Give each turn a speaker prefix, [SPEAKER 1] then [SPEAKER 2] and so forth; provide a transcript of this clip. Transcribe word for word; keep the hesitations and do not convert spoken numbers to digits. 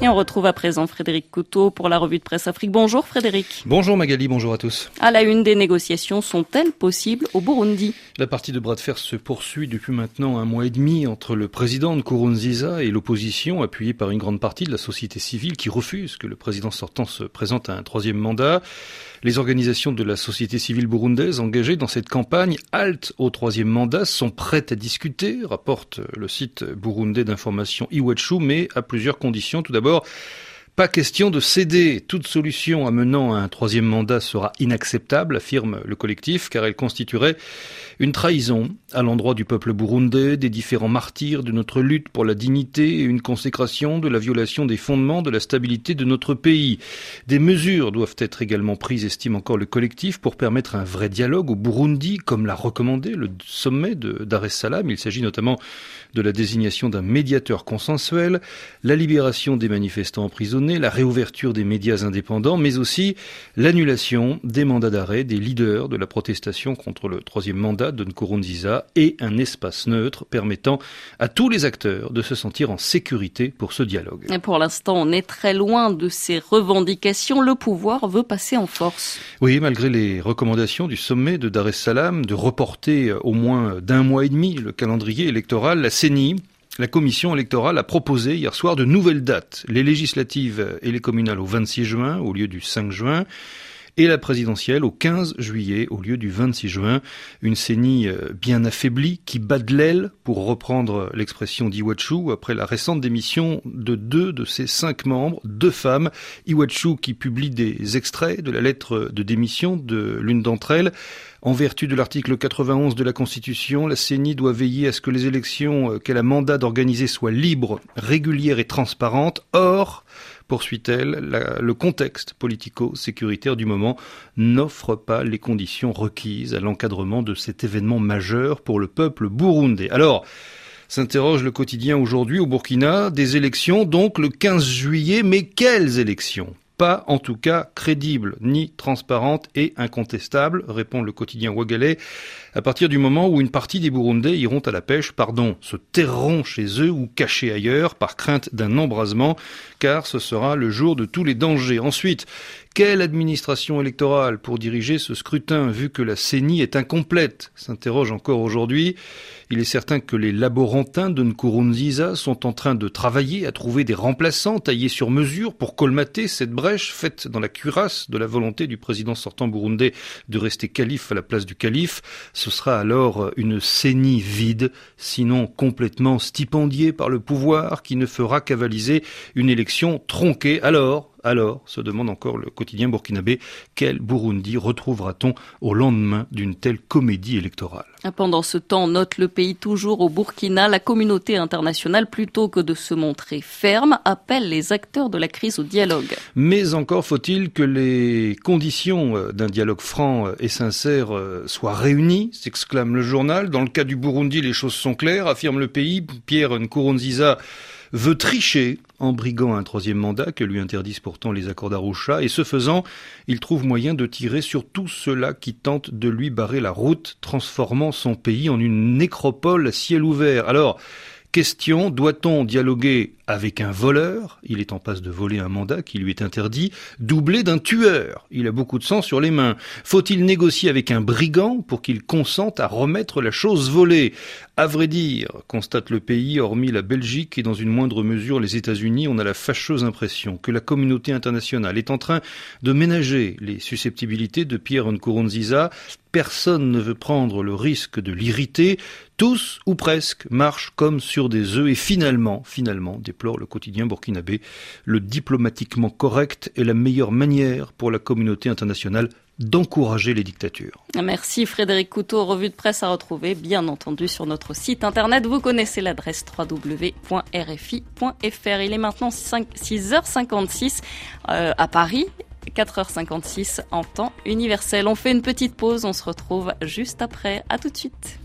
[SPEAKER 1] Et on retrouve à présent Frédéric Couteau pour la revue de presse Afrique. Bonjour Frédéric.
[SPEAKER 2] Bonjour Magali, bonjour à tous.
[SPEAKER 1] À la une, des négociations sont-elles possibles au Burundi ?
[SPEAKER 2] La partie de bras de fer se poursuit depuis maintenant un mois et demi entre le président Nkurunziza et l'opposition, appuyée par une grande partie de la société civile qui refuse que le président sortant se présente à un troisième mandat. Les organisations de la société civile burundaise engagées dans cette campagne halte au troisième mandat sont prêtes à discuter, rapporte le site burundais d'information Iwachu, mais à plusieurs conditions. Tout d'abord, pas question de céder. Toute solution amenant à un troisième mandat sera inacceptable, affirme le collectif, car elle constituerait une trahison à l'endroit du peuple burundais, des différents martyrs de notre lutte pour la dignité et une consécration de la violation des fondements de la stabilité de notre pays. Des mesures doivent être également prises, estime encore le collectif, pour permettre un vrai dialogue au Burundi, comme l'a recommandé le sommet de Dar es Salaam. Il s'agit notamment de la désignation d'un médiateur consensuel, la libération des manifestants emprisonnés, la réouverture des médias indépendants, mais aussi l'annulation des mandats d'arrêt des leaders de la protestation contre le troisième mandat de Nkurunziza et un espace neutre permettant à tous les acteurs de se sentir en sécurité pour ce dialogue.
[SPEAKER 1] Et pour l'instant, on est très loin de ces revendications. Le pouvoir veut passer en force.
[SPEAKER 2] Oui, malgré les recommandations du sommet de Dar es Salaam de reporter au moins d'un mois et demi le calendrier électoral, la C E N I, la commission électorale, a proposé hier soir de nouvelles dates. Les législatives et les communales au vingt-six juin au lieu du cinq juin. Et la présidentielle au quinze juillet au lieu du vingt-six juin. Une C E N I bien affaiblie qui bat de l'aile, pour reprendre l'expression d'Iwachu, après la récente démission de deux de ses cinq membres, deux femmes. Iwachu qui publie des extraits de la lettre de démission de l'une d'entre elles. En vertu de l'article quatre-vingt-onze de la Constitution, la C E N I doit veiller à ce que les élections qu'elle a mandat d'organiser soient libres, régulières et transparentes. Or, poursuit-elle, la, le contexte politico-sécuritaire du moment n'offre pas les conditions requises à l'encadrement de cet événement majeur pour le peuple burundais. Alors, s'interroge le quotidien aujourd'hui au Burkina, des élections donc le quinze juillet, mais quelles élections ? Pas en tout cas crédible, ni transparente et incontestable, répond le quotidien Ouagalais, à partir du moment où une partie des Burundais iront à la pêche, pardon, se terreront chez eux ou cachés ailleurs par crainte d'un embrasement, car ce sera le jour de tous les dangers. Ensuite, quelle administration électorale pour diriger ce scrutin, vu que la C E N I est incomplète, s'interroge encore aujourd'hui. Il est certain que les laborantins de Nkurunziza sont en train de travailler à trouver des remplaçants taillés sur mesure pour colmater cette brèche faite dans la cuirasse de la volonté du président sortant burundais de rester calife à la place du calife. Ce sera alors une C E N I vide, sinon complètement stipendiée par le pouvoir qui ne fera qu'avaliser une élection tronquée. Alors, alors, se demande encore le quotidien burkinabé, quel Burundi retrouvera-t-on au lendemain d'une telle comédie électorale ?
[SPEAKER 1] Pendant ce temps, note le pays toujours au Burkina, la communauté internationale, plutôt que de se montrer ferme, appelle les acteurs de la crise au dialogue.
[SPEAKER 2] Mais encore faut-il que les conditions d'un dialogue franc et sincère soient réunies, s'exclame le journal. Dans le cas du Burundi, les choses sont claires, affirme le pays. Pierre Nkurunziza veut tricher en briguant un troisième mandat que lui interdisent pourtant les accords d'Arusha, et ce faisant, il trouve moyen de tirer sur tous ceux-là qui tentent de lui barrer la route, transformant son pays en une nécropole à ciel ouvert. Alors, question, doit-on dialoguer avec un voleur ? Il est en passe de voler un mandat qui lui est interdit, doublé d'un tueur. Il a beaucoup de sang sur les mains. Faut-il négocier avec un brigand pour qu'il consente à remettre la chose volée ? À vrai dire, constate le pays, hormis la Belgique et dans une moindre mesure les États-Unis, on a la fâcheuse impression que la communauté internationale est en train de ménager les susceptibilités de Pierre Nkurunziza. Personne ne veut prendre le risque de l'irriter. Tous, ou presque, marchent comme sur des œufs et finalement, finalement, déplore le quotidien burkinabé, le diplomatiquement correct est la meilleure manière pour la communauté internationale d'encourager les dictatures.
[SPEAKER 1] Merci Frédéric Couteau, revue de presse à retrouver bien entendu sur notre site internet. Vous connaissez l'adresse w w w point r f i point f r. Il est maintenant six heures cinquante-six euh, à Paris, quatre heures cinquante-six en temps universel. On fait une petite pause, on se retrouve juste après. À tout de suite.